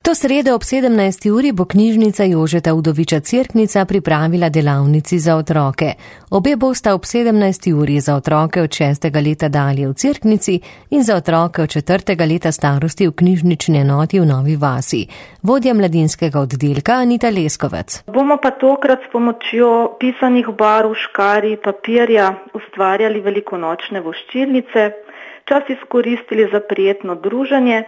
To sredo ob 17. uri bo knjižnica Jožeta Udoviča Cerknica pripravila delavnici za otroke. Obe bosta ob 17. uri za otroke od 6. leta dalje v Cerknici in za otroke od 4. leta starosti v knjižnični enoti v Novi Vasi. Vodja mladinskega oddelka Anita Leskovec. Bomo pa tokrat s pomočjo pisanih barv, škarij, papirja ustvarjali velikonočne voščilnice, čas izkoristili za prijetno druženje,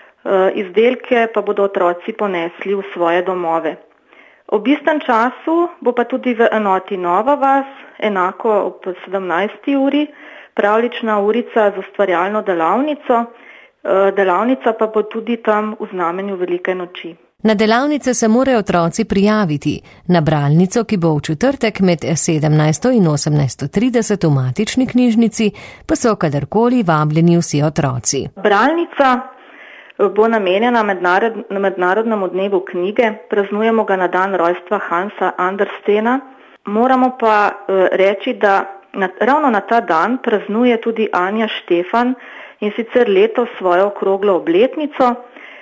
izdelke pa bodo otroci ponesli v svoje domove. Ob istem času bo pa tudi v enoti Nova Vas, enako ob 17. uri, pravljična urica z ustvarjalno delavnico. Delavnica pa bo tudi tam v znamenju Velike noči. Na delavnice se morajo otroci prijaviti. Na bralnico, ki bo v četrtek med 17. in 18.30 v matični knjižnici, pa so kadarkoli vabljeni vsi otroci. Bralnica bo namenjena mednarodnemu dnevu knjige, praznujemo ga na dan rojstva Hansa Andersena. Moramo pa reči, da ravno na ta dan praznuje tudi Anja Štefan in sicer letos svojo okroglo obletnico,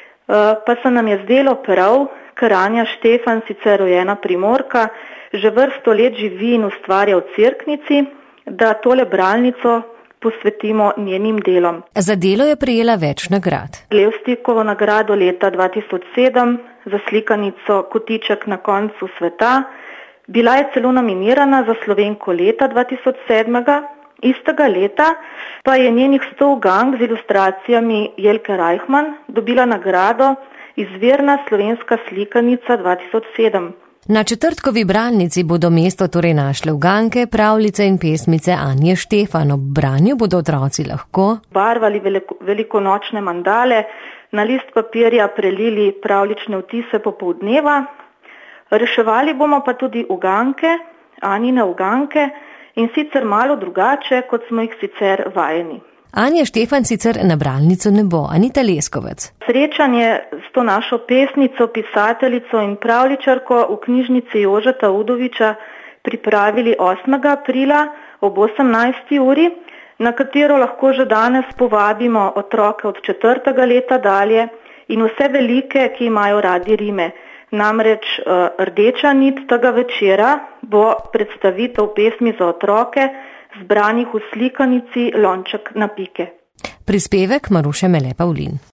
pa se nam je zdelo prav, ker Anja Štefan, sicer rojena Primorka, že vrsto let živi in ustvarja v Cerknici, da tole bralnico posvetimo njenim delom. Za delo je prejela več nagrad. Levstikovo nagrado leta 2007 za slikanico Kotiček na koncu sveta. Bila je celo nominirana za Slovenko leta 2007. Istega leta pa je njenih 100 ugank z ilustracijami Jelke Reichmann dobila nagrado Izvirna slovenska slikanica 2007. Na četrtkovi bralnici bodo mesto torej našle uganke, pravljice in pesmice Anje Štefan. Ob branju bodo otroci lahko barvali velikonočne mandale, na list papirja prelili pravljične vtise popoldneva. Reševali bomo pa tudi uganke, Anjine uganke, in sicer malo drugače, kot smo jih sicer vajeni. Anja Štefan sicer na bralnico ne bo. Anita Leskovec. Srečanje s to našo pesnico, pisateljico in pravljičarko v knjižnici Jožeta Udoviča pripravili 8. aprila ob 18. uri, na katero lahko že danes povabimo otroke od 4. leta dalje in vse velike, ki imajo radi rime. Namreč rdeča nit tega večera bo predstavitev pesmi za otroke, zbranih v slikanici Lonček na pike. Prispevek Maruše Mele Pavlin.